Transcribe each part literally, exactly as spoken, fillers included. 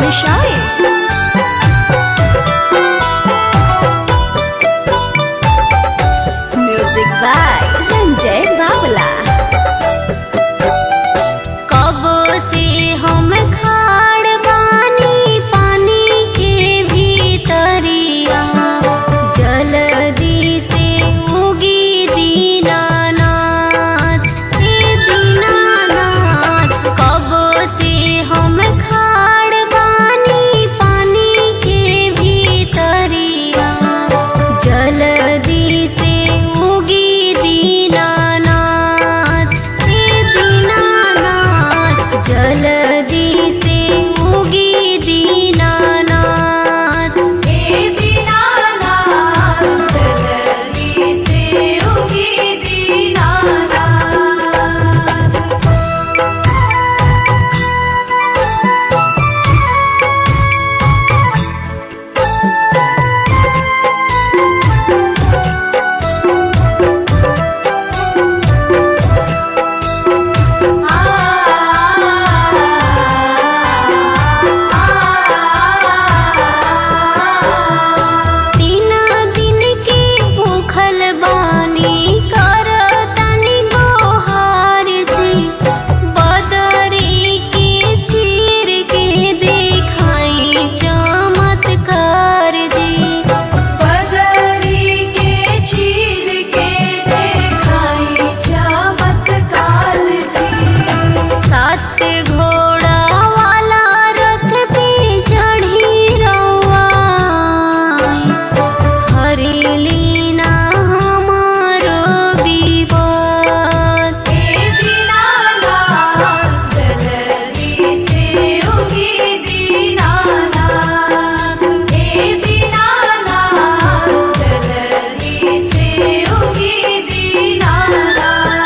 शायर। Music by Ranjay बावला। कब से हम खाड़ बानी पानी के भीतरिया, जल्दी से उगी दीनानाथ हे दीनानाथ। कब से हम खाड़ बानी पानी के भीतरिया, जल्दी से उगी दीनानाथ हे दीनानाथ। जल्दी से उगी दीनानाथ हे दीनानाथ। जल्दी से उगी दीनानाथ। तीन दिन के भूखल बानी कर तनी गोहार जी, बदरी के चीर के देखाई चमत्कार जी। बदरी के चीर के देखाई चमत्कार जी। सात घोड़ा वाला रथ पे चढ़ी रउआ, हरिलीना हमारो विपद हे दीनानाथ। जल्दी से उगी दीनानाथ हे दीनानाथ। जल्दी से उगी दीनानाथ।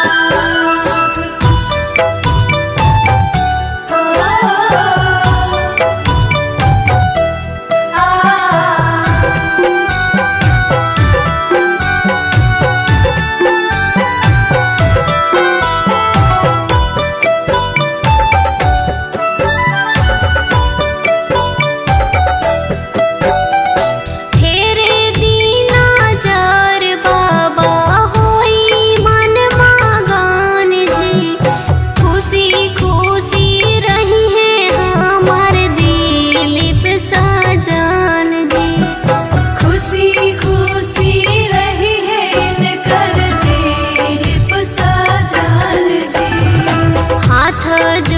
फेरे दीना जार बाबा होई मन मगन जी, खुशी खुशी रही है हमार दिलीप साजन जी। खुशी खुशी रही है इनकर दिलीप साजन जी। हाथ